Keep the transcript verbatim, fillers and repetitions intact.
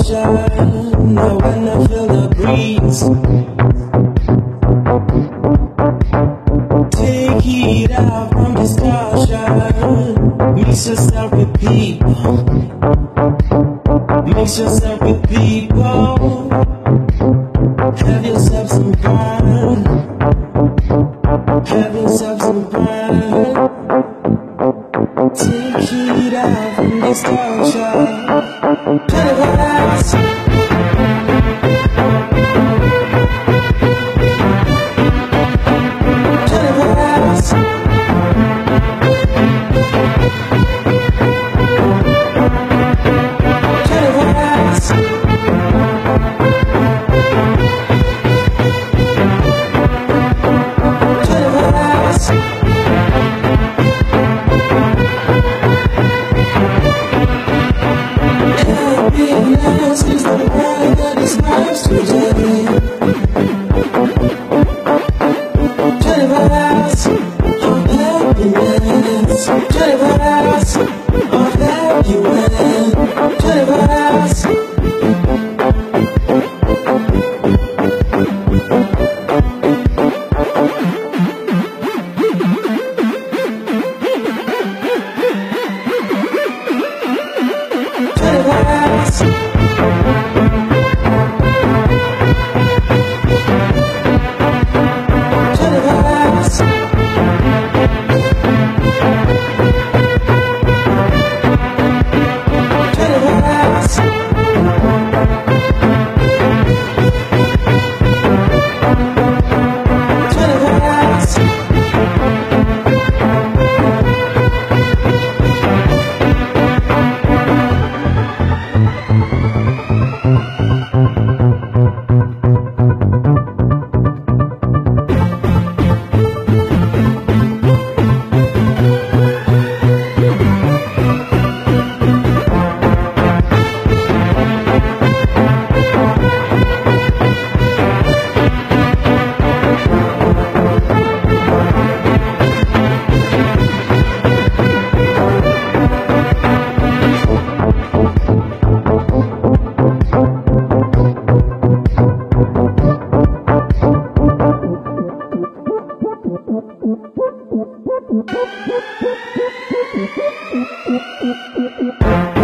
shine. Now when I feel the breeze, take it out from discussion. Mix yourself with people. Mix yourself with people. Have yourself some fun. Have yourself some fun. Take it out from discussion. Paradise. Paradise. Paradise. Happiness is the word that describes today. Paradise of happiness. Paradise of happiness. Paradise. Thank you.